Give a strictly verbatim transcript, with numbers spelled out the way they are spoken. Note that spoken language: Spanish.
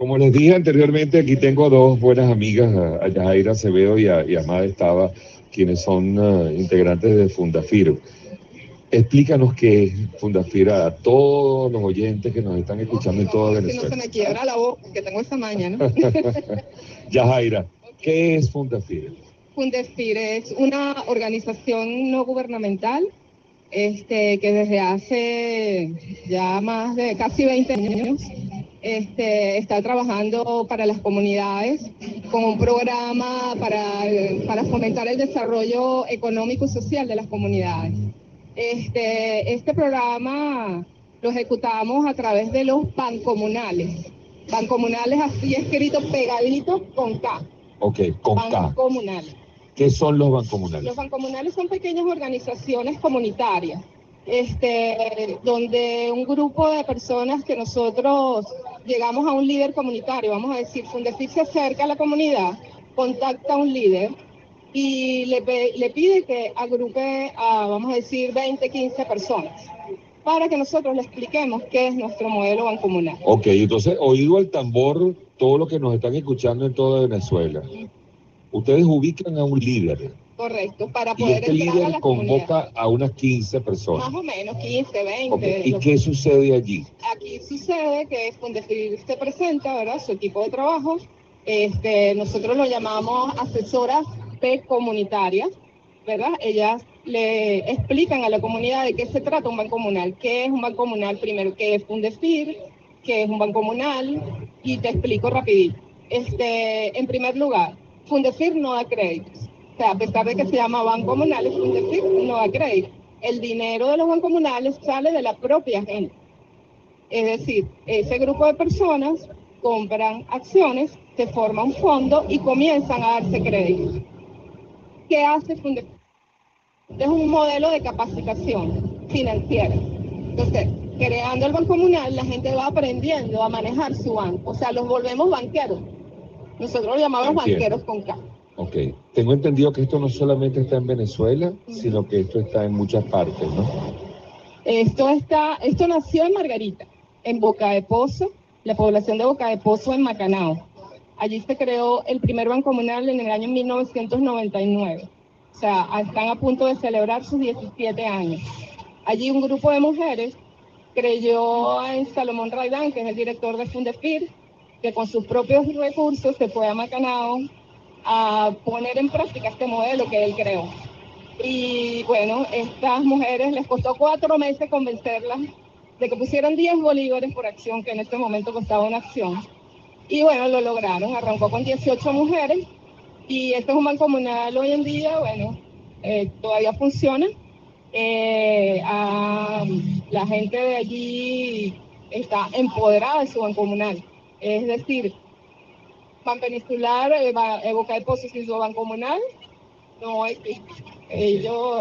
Como les dije anteriormente, aquí tengo dos buenas amigas, a, a Yajaira Acevedo y a, y a Amada Estaba, quienes son uh, integrantes de Fundafir. Explícanos qué es Fundafir a todos los oyentes que nos están escuchando en toda Venezuela. Si no se me quiebra la boca, que tengo esta maña, ¿no? Yajaira, ¿qué es Fundafir? Fundefir es una organización no gubernamental este, que desde hace ya más de casi veinte años este, está trabajando para las comunidades con un programa para, para fomentar el desarrollo económico y social de las comunidades. Este, este programa lo ejecutamos a través de los bancomunales. Bancomunales así escrito pegadito con K. Ok, con K. Bancomunales. ¿Qué son los bancomunales? Los bancomunales son pequeñas organizaciones comunitarias, este, donde un grupo de personas que nosotros llegamos a un líder comunitario, vamos a decir, Fundefir se acerca a la comunidad, contacta a un líder y le, le pide que agrupe a, vamos a decir, veinte, quince personas, para que nosotros le expliquemos qué es nuestro modelo bancomunal. Ok, entonces, oído al tambor, todo lo que nos están escuchando en toda Venezuela. Ustedes ubican a un líder. Correcto, para Y poder este entrar líder a la convoca comunidad. a unas quince personas. Más o menos, quince, veinte. Okay. ¿Y qué sucede allí? Aquí sucede que Fundefir se presenta, ¿verdad? Su equipo de trabajo. Este, nosotros lo llamamos asesoras P comunitarias, ¿verdad? Ellas le explican a la comunidad de qué se trata un banco comunal, qué es un banco comunal, primero qué es Fundefir, qué es un banco comunal, y te explico rapidito. Este, en primer lugar, Fundefir no da créditos. O sea, a pesar de que se llama Banco Comunal, Fundefir no da crédito. El dinero de los bancos comunales sale de la propia gente. Es decir, ese grupo de personas compran acciones, se forma un fondo y comienzan a darse créditos. ¿Qué hace Fundefir? Es un modelo de capacitación financiera. Entonces, creando el banco comunal, la gente va aprendiendo a manejar su banco. O sea, los volvemos banqueros. Nosotros lo llamamos Entiendo. banqueros con K. Ok. Tengo entendido que esto no solamente está en Venezuela, uh-huh, sino que esto está en muchas partes, ¿no? Esto, está, esto nació en Margarita, en Boca de Pozo, la población de Boca de Pozo en Macanao. Allí se creó el primer banco comunal en el año mil novecientos noventa y nueve. O sea, están a punto de celebrar sus diecisiete años. Allí un grupo de mujeres creyó en Salomón Raidán, que es el director de Fundefir, que con sus propios recursos se fue a Macanao a poner en práctica este modelo que él creó. Y bueno, estas mujeres les costó cuatro meses convencerlas de que pusieran diez bolívares por acción, que en este momento costaba una acción. Y bueno, lo lograron, arrancó con dieciocho mujeres y este es un banco comunal hoy en día, bueno, eh, todavía funciona. Eh, a, la gente de allí está empoderada de su banco comunal. Es decir, Ban Peninsular, eh, Boca de Pozo sin su banco comunal, no existe. Ellos